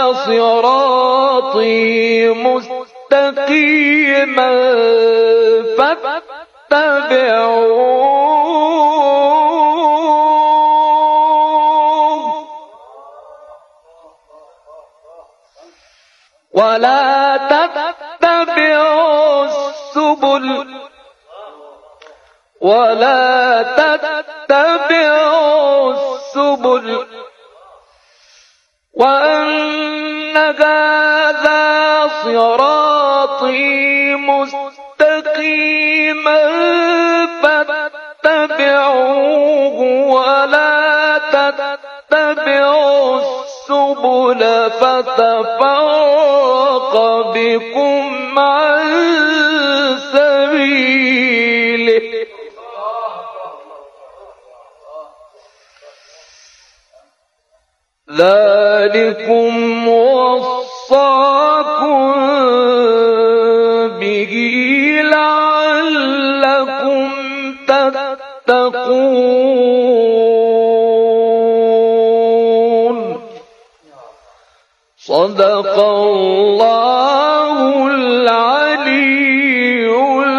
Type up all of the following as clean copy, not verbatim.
صراطي مستقيما فاتبعوه ولا تتبعوا السبل وأن هذا صراطي مستقيما فاتبعوه ولا تتبعوا السبل فتفرق بكم عن سبيله ذلكم وصاكم به لعلكم تتقون صدق الله العلي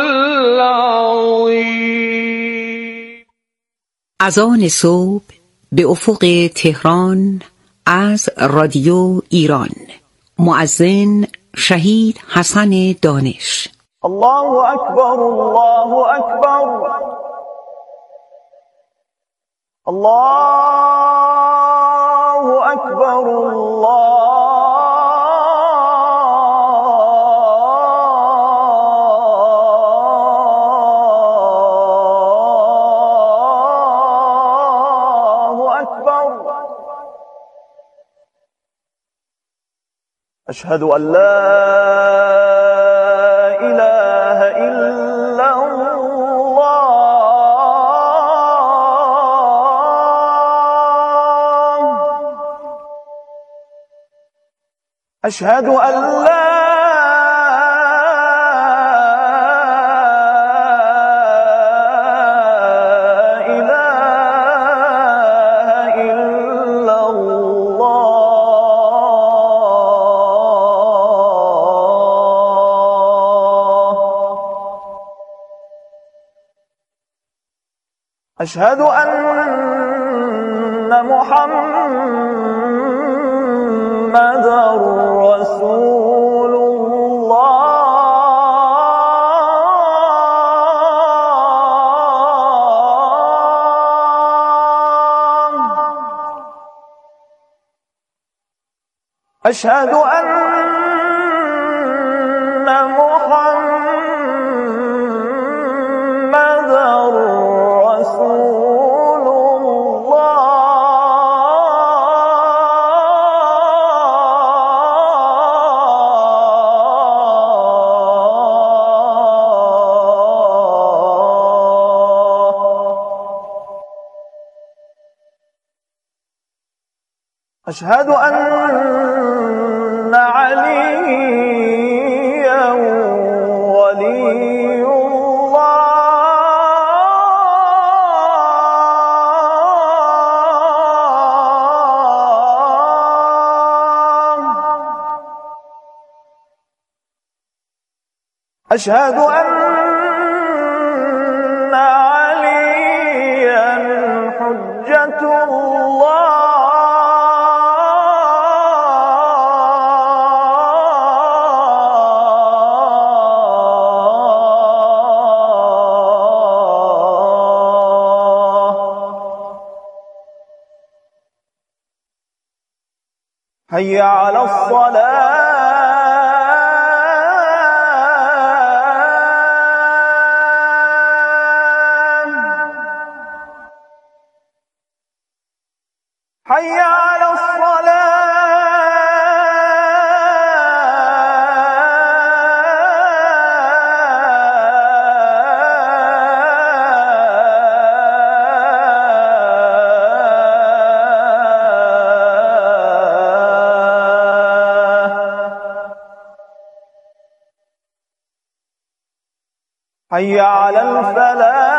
العظيم. اذان صبح به افق تهران از رادیو ایران. مؤذن شهید حسن دانش. الله اکبر الله اکبر الله اکبر الله أشهد أن لا إله إلا الله أشهد أن لا أشهد أن محمدًا رسول الله أشهد أن محمدًا رسول أشهد أن عليا ولي الله أشهد أن عليا حجة الله حي على الصلاة حي على حي على الفلاح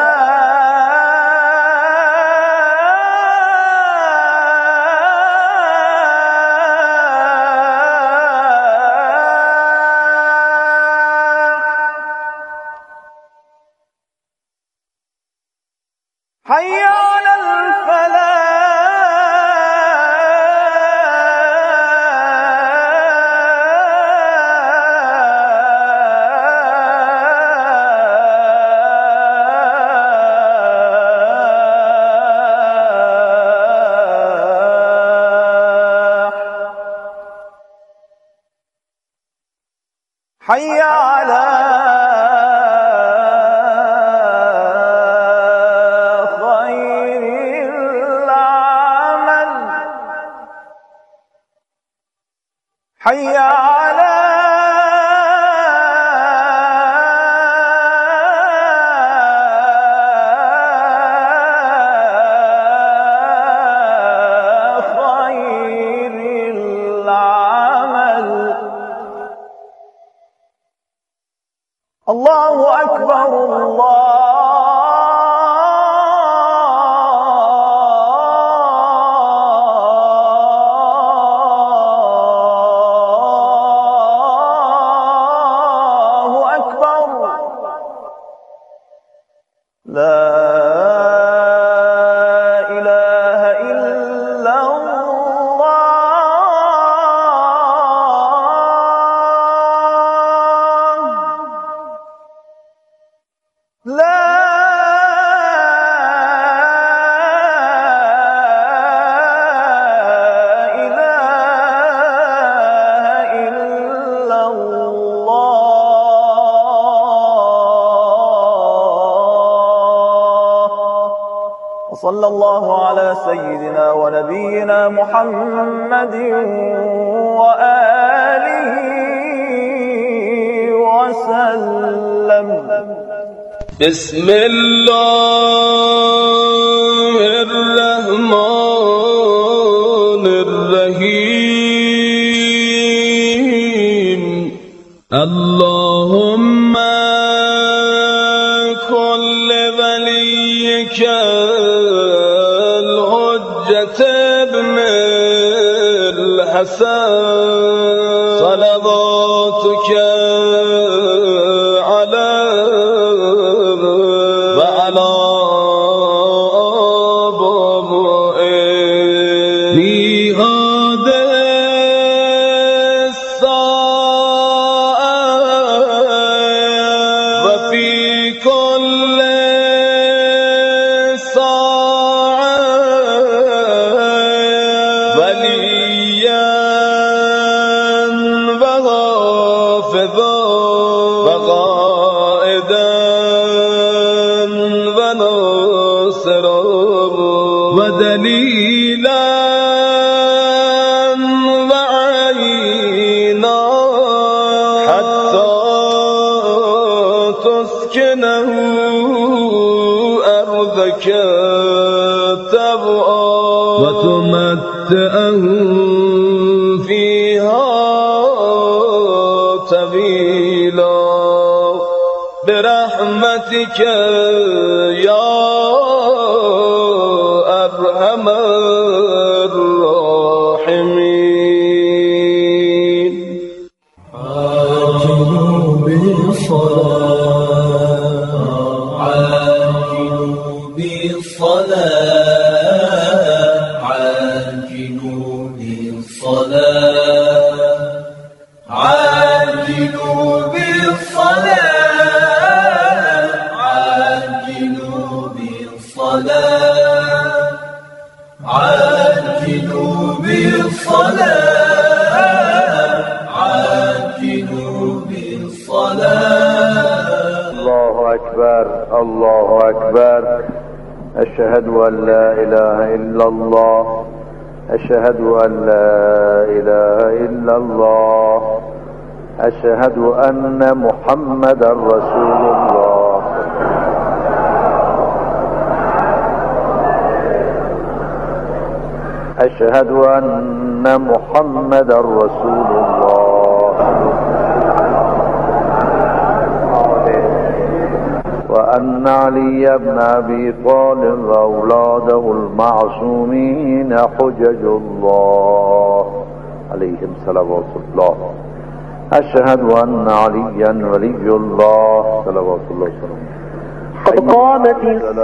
حي على خير العمل حي على الله أكبر الله أكبر لا إله إلا الله لا إله إلا الله وصلى الله على سيدنا ونبينا محمد وآله وسلم بسم الله الرحمن الرحيم اللهم كن لوليك الحجة ابن الحسن صلواتك ودليلا وعينا حتى تسكنه أرضك تبعا وتمتعه فيها طويلا برحمتك يا أرحم الراحمين عاجلوا بالصلاة عاجلوا بالصلاة عاجلوا بالصلاة عاجلوا بالصلاة عاجلوا بالصلاة عاجلوا بالصلاة عاجلوا بالصلاة الله أكبر الله أكبر أشهد أن لا إله إلا الله أشهد أن لا إله إلا الله أشهد أن محمدا رسول الله أشهد أن محمدا رسول الله وأن علي بن أبي طالب وأولاده المعصومين حجج الله عليهم صلوات الله أشهد أن عليا ولي الله صلوات الله وسلامه قد قامت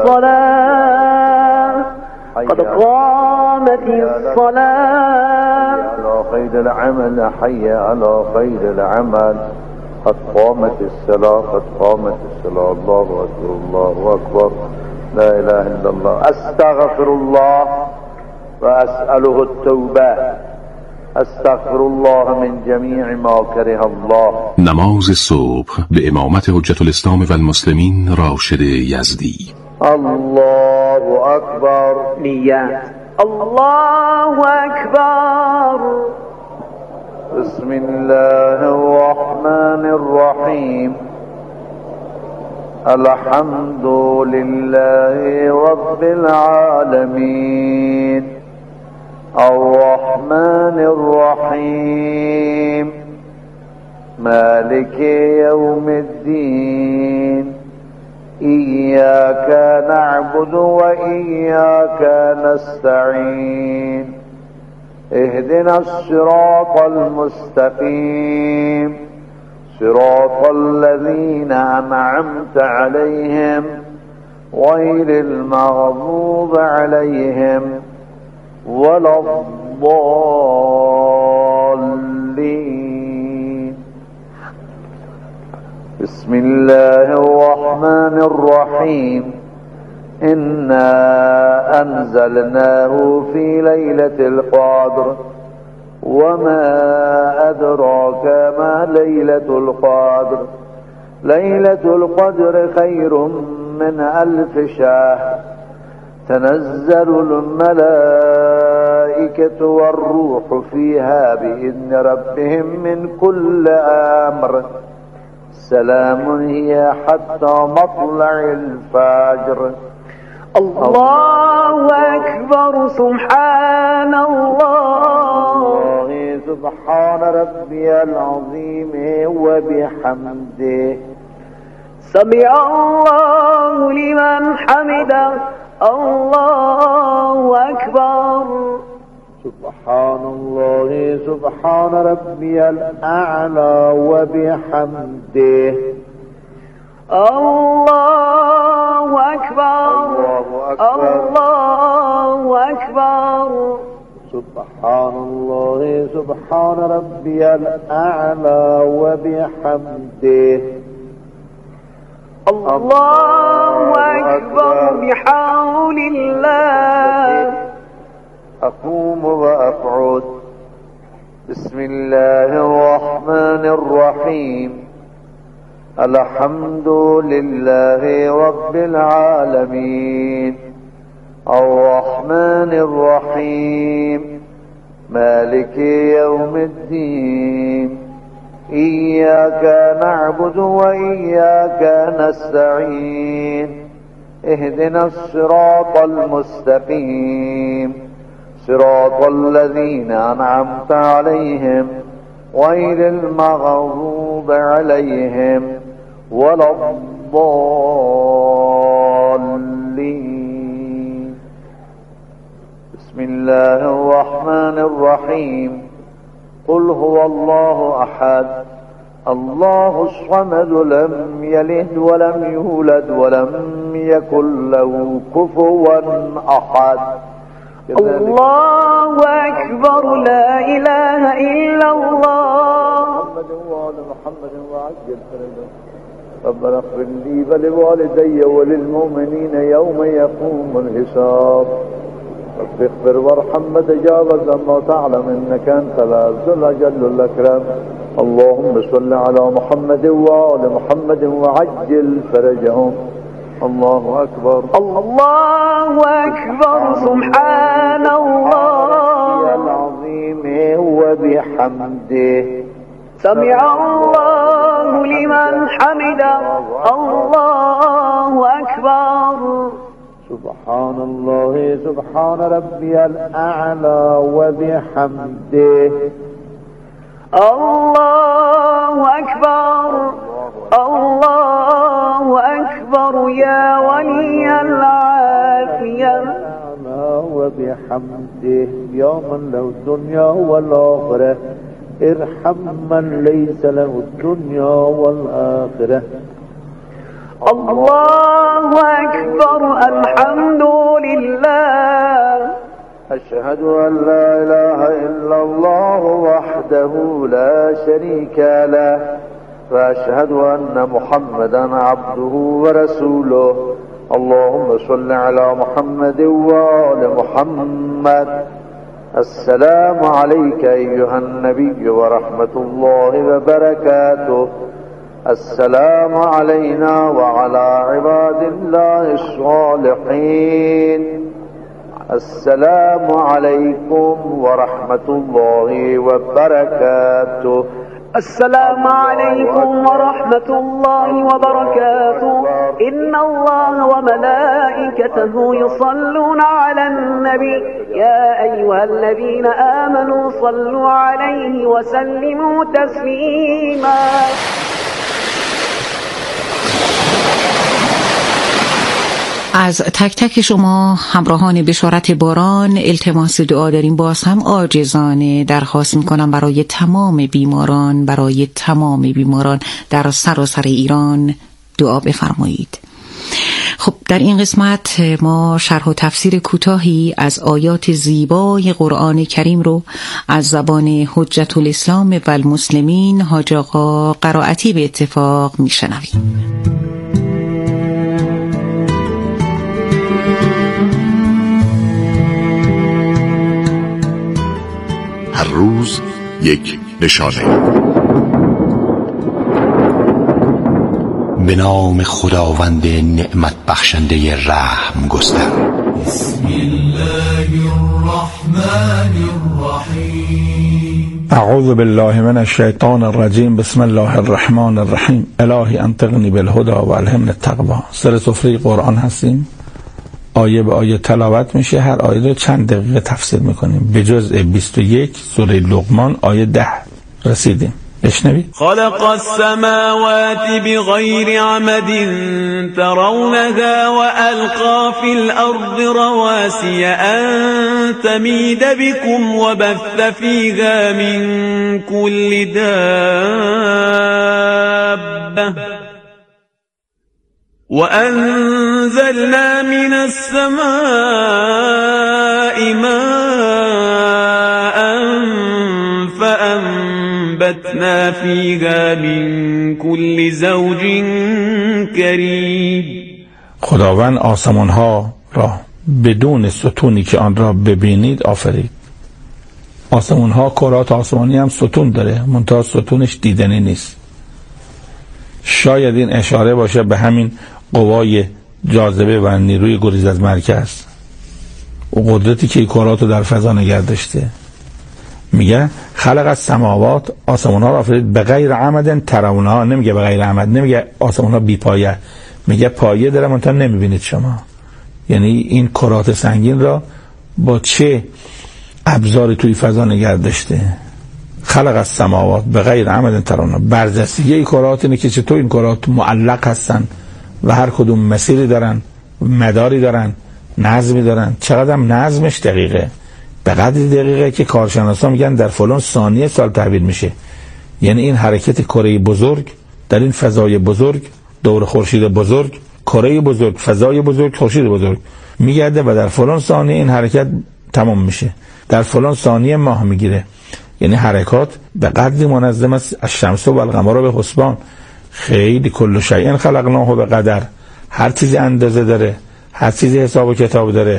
الصلاة قد قامت الصلاة حي على خير العمل حي على خير العمل قد قامت الصلاة قد قامت الصلاة الله أكبر الله أكبر لا إله إلا الله أستغفر الله وأسأله التوبة استغفر الله من جمیع ما کره الله. نماز صبح به امامت حجت الاسلام و المسلمین راشد یزدی. الله اکبر. نیت. الله اکبر. بسم الله الرحمن الرحیم. الحمد لله رب العالمين الرحمن الرحيم مالك يوم الدين إياك نعبد وإياك نستعين اهدنا الصراط المستقيم صراط الذين أنعمت عليهم غير المغضوب عليهم ولا الضالين. بسم الله الرحمن الرحيم. إنا أنزلناه في ليلة القدر وما أدراك ما ليلة القدر. ليلة القدر خير من 1000 شهر. تنزل الملائكة والروح فيها بإذن ربهم من كل أمر. سلام هي حتى مطلع الفجر. الله أكبر. سبحان الله. سبحان ربي العظيم وبحمده. سمع الله لمن حمده. الله أكبر. سبحان الله سبحان ربي الأعلى وبحمده. الله أكبر. الله أكبر. سبحان الله سبحان ربي الأعلى وبحمده. الله أكبر بحول الله. أقوم وأقعد. بسم الله الرحمن الرحيم. الحمد لله رب العالمين الرحمن الرحيم مالك يوم الدين إياك نعبد وإياك نستعين اهدنا الصراط المستقيم صراط الذين أنعمت عليهم غير المغضوب عليهم ولا الضالين. بسم الله الرحمن الرحيم. قل هو الله أحد الله الصمد لم يلد ولم يولد ولم يكن له كفوا أحد. الله أكبر. لا إله إلا الله. محمد وآل محمد وعجل فرجهم. ربنا اغفر لي ولوالدي وللمؤمنين يوم يقوم الحساب. رب اغفر وارحم وتجاوز ما تعلم انك انت العز الاجل الاكرم. اللهم صل على محمد وآل محمد وعجل فرجهم. الله أكبر. الله أكبر. سبحان الله العظيم وبحمده. سمع الله لمن حمده. الله أكبر. سبحان الله سبحان ربي الأعلى وبحمده. الله أكبر. الله أكبر يا ولي العافية. وبحمده يا من له الدنيا والآخرة ارحم من ليس له الدنيا والآخرة. الله أكبر. الحمد لله. أشهد أن لا إله إلا الله وحده لا شريك له وأشهد أن محمدا عبده ورسوله. اللهم صل على محمد وآل محمد السلام عليك أيها النبي ورحمة الله وبركاته. السلام علينا وعلى عباد الله الصالحين. السلام عليكم ورحمة الله وبركاته. السلام عليكم ورحمة الله وبركاته. إن الله وملائكته يصلون على النبي يا أيها الذين آمنوا صلوا عليه وسلموا تسليما. از تک تک شما همراهان بشارت باران التماس دعا داریم. باز هم عاجزانه درخواست میکنم برای تمام بیماران در سراسر ایران دعا بفرمایید. خب در این قسمت ما شرح و تفسیر کوتاهی از آیات زیبای قرآن کریم رو از زبان حجت الاسلام و المسلمین حاج آقا قرائتی به اتفاق میشنویم. هر روز یک نشانه. به نام خداوند نعمت بخشنده رحم گستر. بسم الله الرحمن الرحیم. اعوذ بالله من الشیطان الرجیم. بسم الله الرحمن الرحیم. الهی انطقنی بالهدى و الهمنی التقوی. سر سفره قرآن هستیم، آیه به آیه تلاوت میشه، هر آیه رو چند دقیقه تفسیر میکنیم. به جزء 21 سوره لقمان آیه 10 رسیدیم. بشنوید. خلق السماوات بغير عمد ترونها وألقى في الأرض رواسي أن تميد بكم وبث فيها من كل دابة وأنزلنا من السماء ماء فأنبتنا فيها من كل زوج كريم. خداوند آسمانها را بدون ستونی که آن را ببینید آفرید. آسمانها، کرات آسمانی هم ستون داره، منتها ستونش دیدنی نیست. شاید این اشاره باشه به همین قوای جاذبه و نیروی گریز از مرکز و قدرتی که کرات رو در فضا نگه داشته. میگه خلق السماوات، آسمانها را آفرید به غیر عمد ترونها. نمیگه به غیر عمد، نمیگه آسمانها بی پایه، میگه پایه داره منتها نمیبینید شما. یعنی این کرات سنگین را با چه ابزاری توی فضا نگه داشته. خلق السماوات به غیر عمد ترونها. برجستگی کرات اینه که چطور این کرات معلق هستن و هر کدوم مسیری دارن، مداری دارن، نظمی دارن. چقدر نظمش دقیقه، به قدری دقیقه که کارشناسا میگن در فلان ثانیه سال تعبیر میشه. یعنی این حرکت کره بزرگ در این فضای بزرگ، دور خورشید بزرگ، کره بزرگ، فضای بزرگ، خورشید بزرگ میگرده و در فلان ثانیه این حرکت تمام میشه، در فلان ثانیه ماه میگیره. یعنی حرکات به قدری منظم است. الشمس و القمر به حسبان. خیلی کل شیء خلقناه به قدر. هر چیزی اندازه داره، هر چیزی حساب و کتاب داره.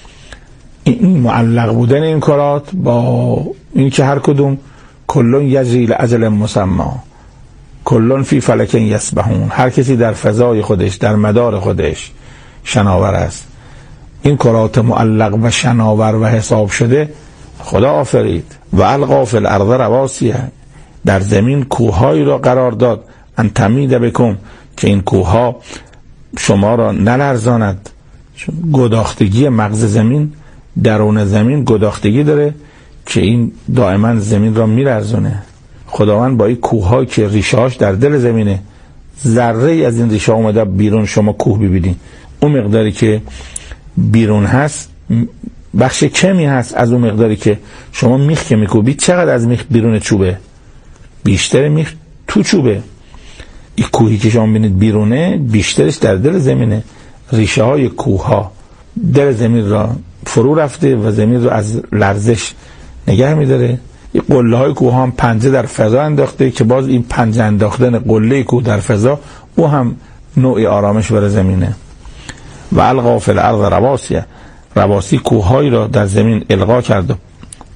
این معلق بودن این کرات با این که هر کدوم کلون یجری لاجل مسمى کلون فی فلک یسبحون، هر کسی در فضای خودش، در مدار خودش شناور است. این کرات معلق و شناور و حساب شده خدا آفرید. و القا فی الارض رواسیه، در زمین کوههایی را قرار داد، ان تمید بکم، که این کوهها شما را نلرزاند. گداختگی مغز زمین، درون زمین گداختگی داره که این دائما زمین را میلرزونه. خداوند با این کوههایی که ریشه‌هاش در دل زمینه، ذره از این ریشه اومده بیرون، شما کوه ببینید، اون مقداری که بیرون هست بخش کمی هست از اون مقداری که شما میخ که میکوبید. چقدر از میخ بیرون چوبه؟ بیشتر میخ تو چوبه. این کوهی که شما بینید بیرونه بیشترش در دل زمینه. ریشه های کوه ها دل زمین را فرو رفته و زمین را از لرزش نگه میداره. این قله های کوه ها هم پنجه در فضا انداخته که باز این پنجه انداختن قله کوه در فضا او هم نوعی آرامش برای زمینه. و القا فی الارض رواسیه، رواسی کوههایی را در زمین القا کرد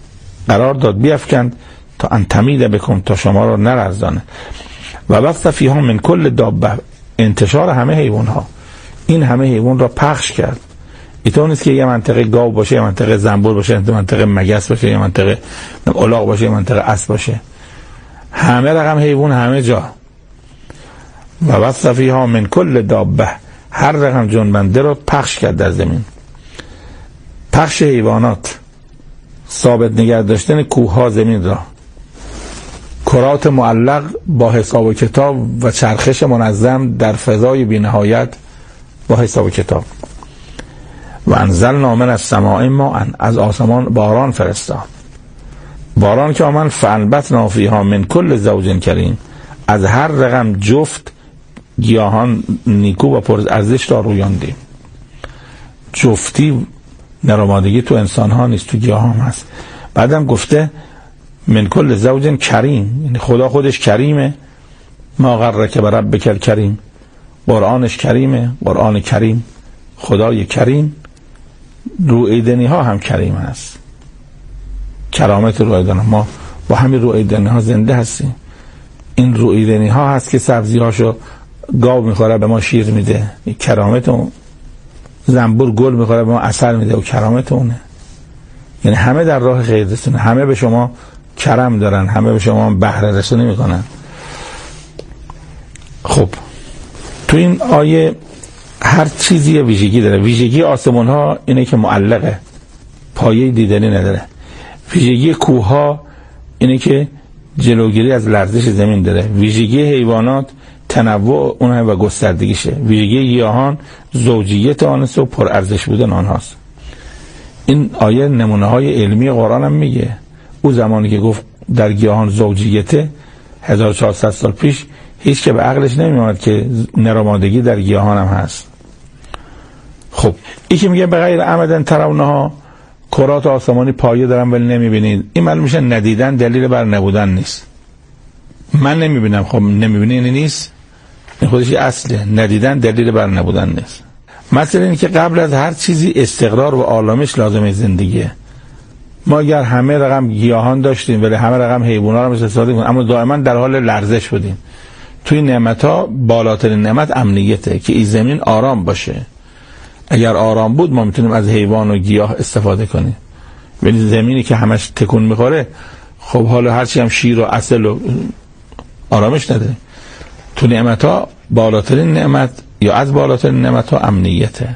قرار داد بیفکند تا ان تمید بکن، تا شما را نلرزانه. و بث فیها من کل دابه، انتشار همه حیوان ها، این همه حیوان را پخش کرد. اینطور نیست که یه منطقه گاو باشه، یه منطقه زنبور باشه، یه منطقه مگس باشه، یه منطقه الاغ باشه، یه منطقه اسب باشه، همه رقم حیوان همه جا. و بث فیها من کل دابه، هر رقم جنبنده را پخش کرد در زمین. پخش حیوانات، ثابت نگه داشتن کوهها زمین را، کرات معلق با حساب و کتاب و چرخش منظم در فضای بی‌نهایت با حساب و کتاب. و انزلنا من السماء ماء، از آسمان باران فرستاد. باران که آمد فانبتنا فیها من کل زوج کریم، از هر رقم جفت گیاهان نیکو و پر ارزش را رویاندیم. جفتی نرمادگی تو انسان ها نیست، تو گیاه هم هست. بعدم گفته من کل زوج کریم، یعنی خدا خودش کریمه. ما غرک بربک الکریم، قرآنش کریمه، قرآن کریم، خدای کریم. رویدنی ها هم کریم هست، کرامت رویدنی. ما با همین رویدنی ها زنده هستیم. این رویدنی ها هست که سبزی هاشو گاو میخوره به ما شیر میده، کرامت اون. زنبور گل میخوره به ما عسل میده و کرامت اونه. یعنی همه در راه خیر رسونه، همه به شما کرم دارن، همه به شما بهره رسونی میکنن. خب تو این آیه هر چیزی ویژگی داره. ویژگی آسمون ها اینه که معلقه، پایه دیدنی نداره. ویژگی کوه ها اینه که جلوگیری از لرزش زمین داره. ویژگی حیوانات تنوع اونها و گستردگیشه. ویژگی گیاهان زوجیت آنست و پر ارزش بودن آنهاست. این آیه نمونه های علمی قرآن هم میگه. او زمانی که گفت در گیاهان زوجیته 1400 سال پیش، هیچ که به عقلش نمیاد که نرمادگی در گیاهان هم هست. خب این که میگه بغیر عمدن ترونها، کرات آسمانی پایه دارن ولی نمیبینید، این معلوم میشه ندیدن دلیل بر نبودن نیست. من نمیبینم، خب نمیبینی یعنی نیست، این خودش اصله. ندیدن دلیل بر نبودن نیست. مثلا اینه که قبل از هر چیزی استقرار و آرامش لازمه زندگیه. ما اگر همه رقم گیاهان داشتیم ولی همه رقم حیوانات رو استفاده کنیم، اما دائما در حال لرزش بودیم. توی نعمت‌ها بالاترین نعمت امنیته، که این زمین آرام باشه. اگر آرام بود ما میتونیم از حیوان و گیاه استفاده کنیم، ولی زمینی که همش تکون میخوره، خب حالا هرچی هم شیر و عسل و آرامش نداره. تو نعمت‌ها بالاترین نعمت یا از بالاترین نعمت‌ها امنیته.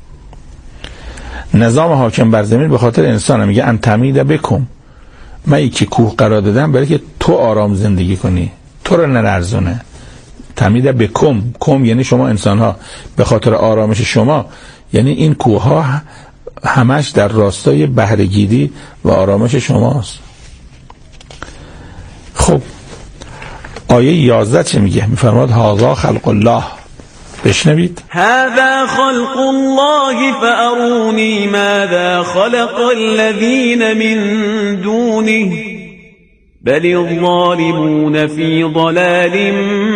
نظام حاکم بر زمین به خاطر انسان میگه ان تمید بکم، من که کوه قرار دادم برای که تو آرام زندگی کنی، تو رو نلرزونه. تمید بکم، کم یعنی شما انسان ها، به خاطر آرامش شما، یعنی این کوه ها همش در راستای بهره‌گیری و آرامش شماست. خب آیه 11 چه میگه؟ میفرماد هذا خلق الله. بشنوید. هذا خلق الله فأروني ماذا خلق الذين من دونه بل الظالمون في ضلال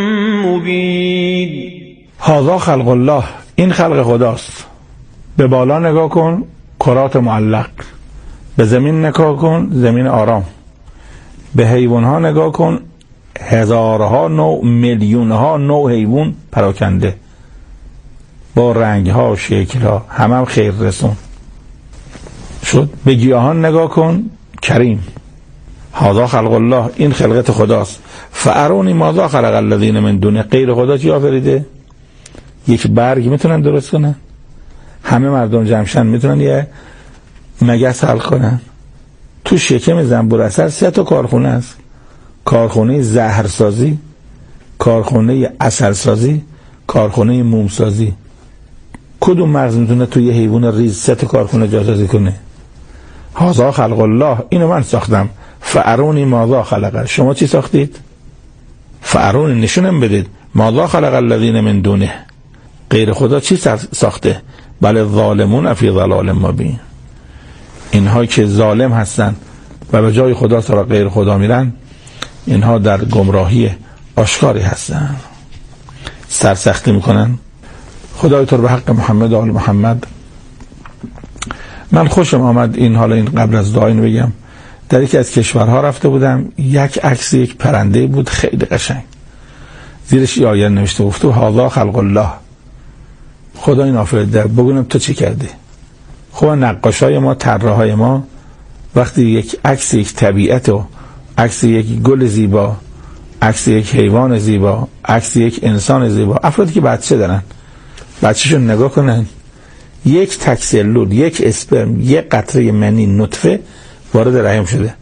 مبين. هذا خلق الله، این خلق خداست. به بالا نگاه کن، کرات معلق. به زمین نگاه کن، زمین آرام. به حیوانها نگاه کن، هزارها نوع، میلیونها نوع حیوان پراکنده با رنگها و شکلها، هم خیر رسون شد. به گیاهان نگاه کن، کریم. هذا خلق الله، این خلقت خداست. فارونی ماذا خلق الذین من دونه، غیر خدا چی آفریده؟ یک برگ میتونن درست کنن؟ همه مردم جمشن میتونن یه مگس حل کنن؟ تو شکم زنبور عسل 3 تا کارخونه است. کارخونه زهرسازی، کارخونه عسلسازی، کارخونه مومسازی. کدوم مغز میتونه توی یه حیوان ریز 3 تا کارخونه جاسازی کنه؟ هذا خلق الله، اینو من ساختم. فارونی ماذا خلق، شما چی ساختید؟ فارونی نشونم بدید. ماذا خلق الذین من دونه، غیر خدا چی ساخته؟ بل ظالمون فی ضلال مبین، اینها که ظالم هستن و به جای خدا سراغ غیر خدا میرن، اینها در گمراهی آشکاری هستن، سرسختی میکنن. خدای تو رو به حق محمد و آل محمد، من خوشم آمد این حالا این قبل از دعا اینو بگم. در یکی از کشورها رفته بودم، یک عکس یک پرنده بود خیلی قشنگ، زیرش یه آیه نوشته گفته هذا خلق الله، خدا این آفریده، بگونم تو چی کردی؟ خب نقاشای ما، طراحای ما وقتی یک عکس یک طبیعت و عکس یک گل زیبا، عکس یک حیوان زیبا، عکس یک انسان زیبا، افرادی که بچه دارن بچه‌شون نگاه کنن، یک تک سلول، یک اسپرم، یک قطره منی نطفه وارد رحم شده.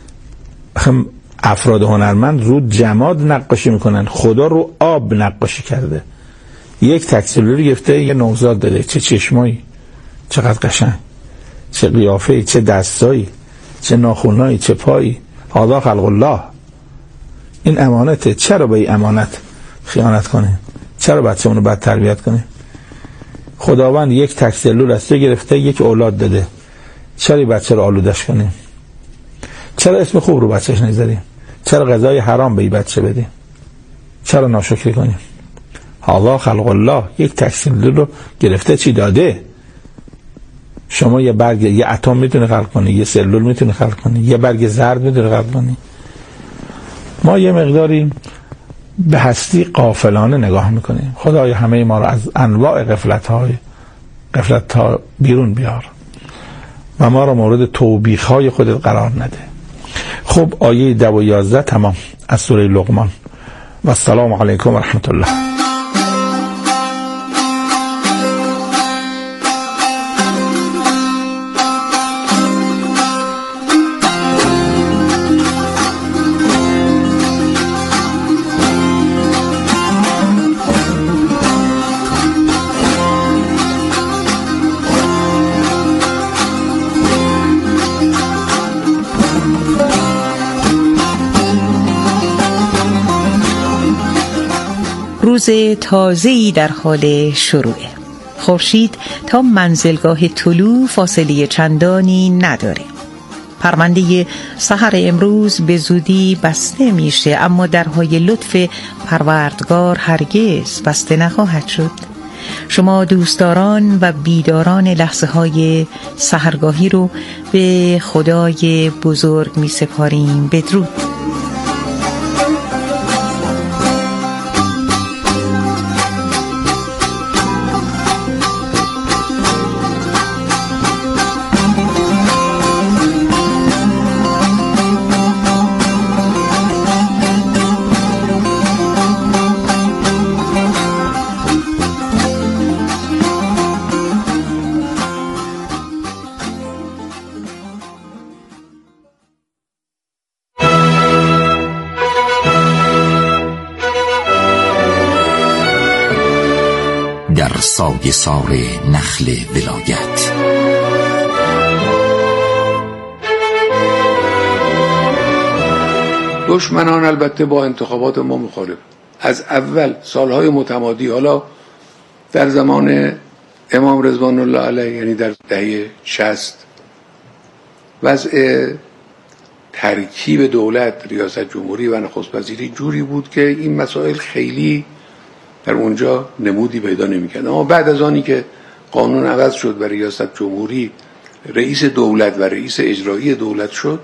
افراد هنرمند رو جماد نقاشی میکنن، خدا رو آب نقاشی کرده. یک تک سلول گرفته یه نوزاد داده، چه چشمایی، چقدر قشنگ، چه قیافه‌ای، چه دستایی، چه ناخنایی، چه پایی. هذا خلق الله. این امانته. چرا به این امانت خیانت کنیم؟ چرا بچه‌مون رو بد تربیت کنیم؟ خداوند یک تک سلول از تو گرفته، یک اولاد داده، چرا بچه رو آلودش کنیم؟ چرا اسم خوب رو بچهش نذاریم؟ چرا غذای حرام به این بچه بدیم؟ چرا ناشکری کنیم؟ هذا خلق الله. یک تک سلول رو گرفته چی داده؟ شما یه برگ، یه اتم میتونه خلق کنی، یه سلول میتونه خلق کنی، یه برگ زرد میتونه خلق کنی. ما یه مقداری به هستی غافلانه نگاه میکنیم. خدای همه ما رو از انواع غفلت ها بیرون بیار و ما رو مورد توبیخ های خودت قرار نده. خب آیه 10 و 11 تمام از سوره لقمان. و السلام علیکم و رحمت الله. روز تازه‌ای در حال شروعه. خورشید تا منزلگاه طلوع فاصله چندانی نداره. پرونده سحر امروز به زودی بسته میشه، اما درهای لطف پروردگار هرگز بسته نخواهد شد. شما دوستداران و بیداران لحظه های سحرگاهی رو به خدای بزرگ می سپاریم. بدرود. در سایه‌سار نخل ولایت. دشمنان البته با انتخابات ما مخالف. از اول سالهای متمادی، حالا در زمان امام رضوان الله علیه، یعنی در دهه 60، وضع ترکیب دولت، ریاست جمهوری و نخست وزیری جوری بود که این مسائل خیلی در اونجا نمودی پیدا نمی‌کرد. اما بعد از آنی که قانون عوض شد و ریاست جمهوری رئیس دولت و رئیس اجرایی دولت شد،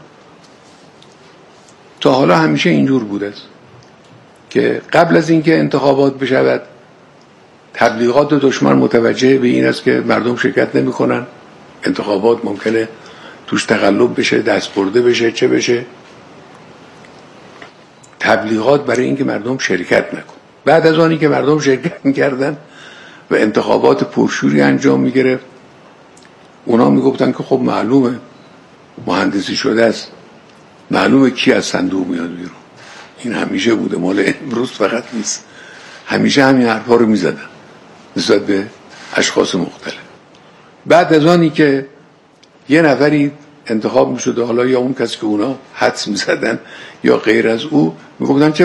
تا حالا همیشه اینجور بود است که قبل از اینکه انتخابات بشود تبلیغات دشمن متوجه به این است که مردم شرکت نمی‌کنن، انتخابات ممکنه توش تقلب بشه، دست برده بشه، چه بشه، تبلیغات برای اینکه مردم شرکت نکن. بعد از آنی که مردم شرکت می‌کردن و انتخابات پرشوری انجام می‌گرفت، اونا میگفتن که خب معلومه مهندسی شده است، معلومه کی از صندوق میاد بیرون. این همیشه بوده، مال امروز فقط نیست، همیشه همین حرفا رو میزدن نسبت به اشخاص مختلف. بعد از آنی که یه نفری انتخاب میشده، حالا یا اون کسی که اونا حدس میزدن یا غیر از او، میگفتن چه